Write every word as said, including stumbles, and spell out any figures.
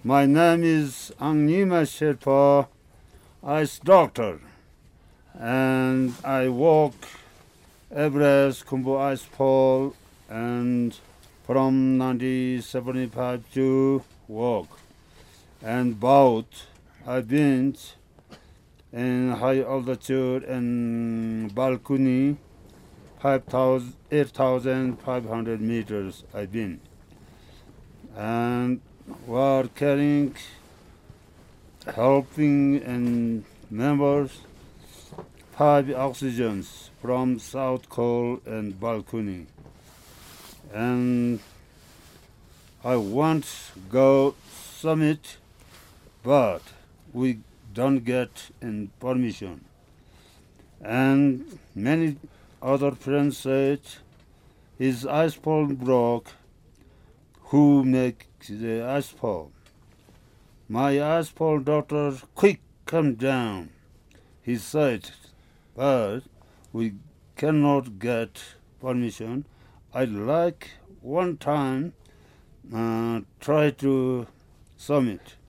My name is Angnima Sherpa, ice doctor, and I walk Everest Kumbu Ice Fall and from nineteen seventy-five to walk. And both I've been in high altitude and balcony five thousand, eight thousand five hundred meters I've been. And we're carrying, helping and members five oxygens from South Col and balcony. And I want go summit, but we don't get in permission. And many other friends said his ice fall broke. Who make the ice fall? My ice fall daughter, quick, come down, he said, but we cannot get permission. I'd like one time uh, try to summit.